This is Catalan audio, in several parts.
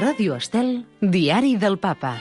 Ràdio Estel, Diari del Papa.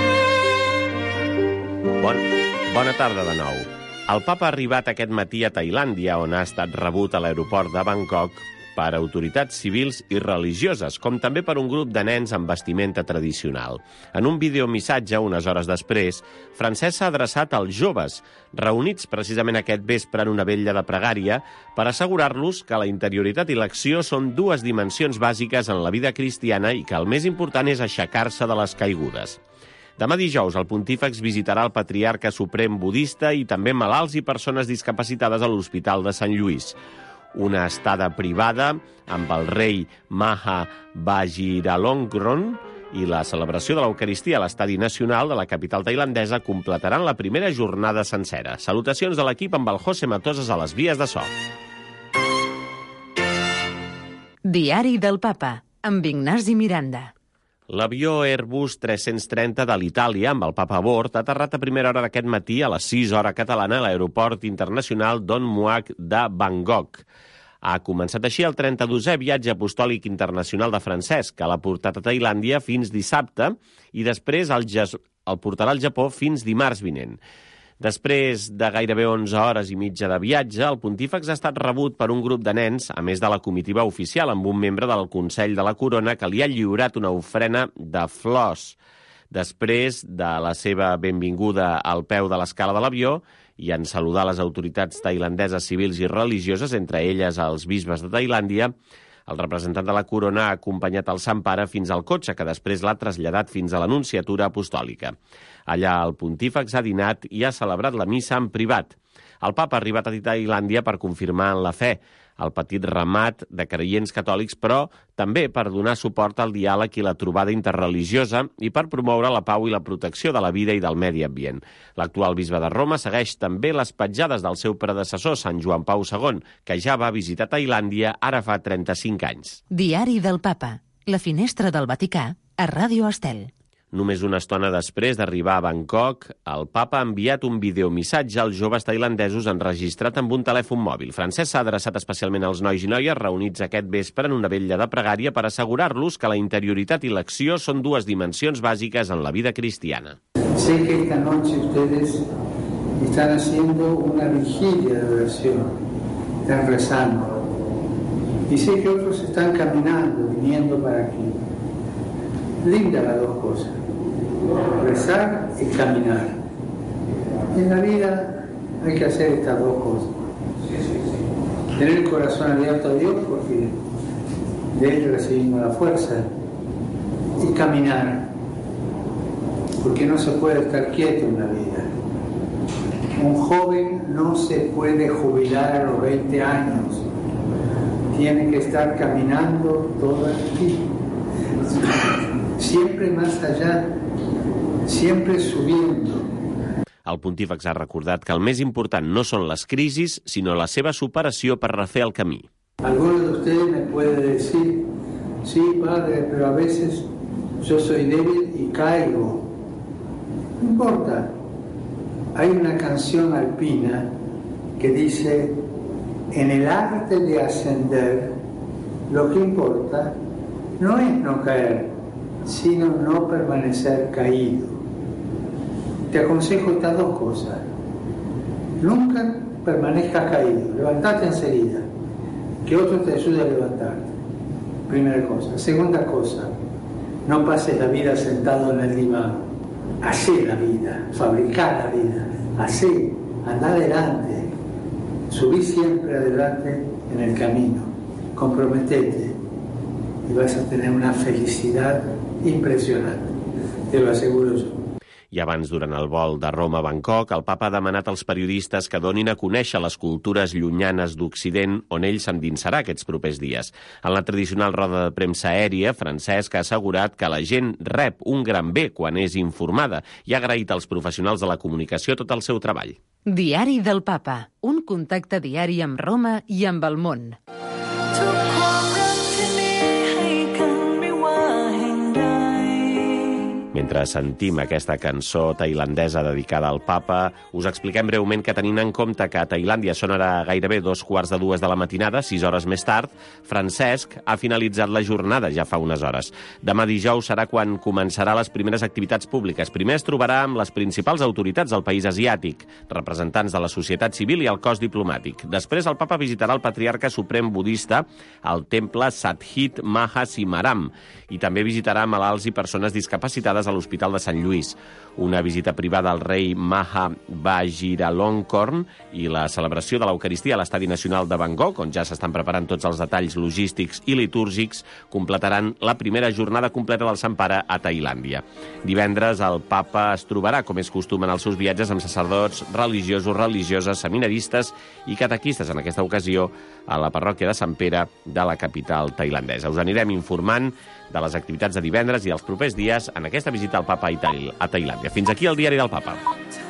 Bona tarda de nou. El papa ha arribat aquest matí a Tailàndia, on ha estat rebut a l'aeroport de Bangkok per autoritats civils i religioses, com també per un grup de nens amb vestimenta tradicional. En un videomissatge, unes hores després, Francesc s'ha adreçat als joves, reunits precisament aquest vespre en una vetlla de pregària, per assegurar-los que la interioritat i l'acció són dues dimensions bàsiques en la vida cristiana i que el més important és aixecar-se de les caigudes. Demà dijous, el pontífex visitarà el patriarca suprem budista i també malalts i persones discapacitades a l'Hospital de Sant Lluís. Una estada privada amb el rei Maha Vajiralongkorn i la celebració de l'Eucaristia a l'Estadi Nacional de la capital tailandesa completaran la primera jornada sencera. Salutacions de l'equip amb el José Matosas a les vies de so. Diari del Papa, amb Ignasi Miranda. L'avió Airbus 330 de l'Itàlia, amb el papa a bord, ha aterrat a primera hora d'aquest matí a les 6 hora catalana a l'aeroport internacional Don Muang de Bangkok. Ha començat així el 32è viatge apostòlic internacional de Francesc, que l'ha portat a Tailàndia fins dissabte i després el portarà al Japó fins dimarts vinent. Després de gairebé 11 hores i mitja de viatge, el pontífex ha estat rebut per un grup de nens, a més de la comitiva oficial, amb un membre del Consell de la Corona que li ha lliurat una ofrena de flors. Després de la seva benvinguda al peu de l'escala de l'avió i en saludar les autoritats tailandeses civils i religioses, entre elles els bisbes de Tailàndia, el representant de la Corona ha acompanyat el Sant Pare fins al cotxe, que després l'ha traslladat fins a l'Anunciatura Apostòlica. Allà el pontífex ha dinat i ha celebrat la missa en privat. El papa ha arribat a Tailàndia per confirmar en la fe el petit ramat de creients catòlics, però també per donar suport al diàleg i la trobada interreligiosa i per promoure la pau i la protecció de la vida i del medi ambient. L'actual bisbe de Roma segueix també les petjades del seu predecessor, Sant Joan Pau II, que ja va visitar Tailàndia ara fa 35 anys. Diari del Papa, la finestra del Vaticà, a Ràdio Estel. Només una estona després d'arribar a Bangkok, el papa ha enviat un videomissatge als joves tailandesos enregistrat amb un telèfon mòbil. Francesc s'ha adreçat especialment als nois i noies reunits aquest vespre en una vetlla de pregària per assegurar-los que la interioritat i l'acció són dues dimensions bàsiques en la vida cristiana. Sé que esta noche ustedes están haciendo una vigilia de oración, están rezando, y sé que otros están caminando, viniendo para aquí. Linda las dos cosas, rezar y caminar. En la vida hay que hacer estas dos cosas. Tener el corazón abierto a Dios, porque de Él recibimos la fuerza, y caminar, porque no se puede estar quieto en la vida. Un joven no se puede jubilar a los 20 años, tiene que estar caminando todo el tiempo. Siempre más allá, siempre subiendo. El pontífex ha recordat que el més important no són les crisis, sinó la seva superació per refer el camí. Algunos de ustedes me pueden decir, sí, padre, pero a veces yo soy débil y caigo. No importa. Hay una canción alpina que dice, en el arte de ascender, lo que importa no es no caer, sino no permanecer caído. Te aconsejo estas dos cosas. Nunca permanezcas caído, levantate enseguida, que otro te ayude a levantarte. Primera cosa. Segunda cosa, no pases la vida sentado en el diván. Hacé la vida, fabricá la vida, hacé, anda adelante, subí siempre adelante en el camino, comprometete y vas a tener una felicidad impressionant, te lo aseguro yo. I abans, durant el vol de Roma a Bangkok, el papa ha demanat als periodistes que donin a conèixer les cultures llunyanes d'Occident on ell s'endinsarà aquests propers dies. En la tradicional roda de premsa aèria, Francesc ha assegurat que la gent rep un gran bé quan és informada i ha agraït als professionals de la comunicació tot el seu treball. Diari del Papa, un contacte diari amb Roma i amb el món. Mentre sentim aquesta cançó tailandesa dedicada al papa, us expliquem breument que tenint en compte que a Tailàndia són ara gairebé 2:45 de la matinada, 6 hores més tard, Francesc ha finalitzat la jornada ja fa unes hores. Demà dijous serà quan començarà les primeres activitats públiques. Primer es trobarà amb les principals autoritats del país asiàtic, representants de la societat civil i el cos diplomàtic. Després el papa visitarà el patriarca suprem budista al temple Sathit Mahasimaram i també visitarà malalts i persones discapacitades a l'Hospital de Sant Lluís. Una visita privada al rei Maha Vajiralongkorn i la celebració de l'Eucaristia a l'Estadi Nacional de Bangkok, on ja s'estan preparant tots els detalls logístics i litúrgics, completaran la primera jornada completa del Sant Pare a Tailàndia. Divendres el papa es trobarà, com és costum en els seus viatges, amb sacerdots religiosos, religioses, seminaristes i catequistes, en aquesta ocasió a la parròquia de Sant Pere de la capital tailandesa. Us anirem informant de les activitats de divendres i els propers dies en aquesta visita al papa a Tailàndia. Fins aquí el diari del papa.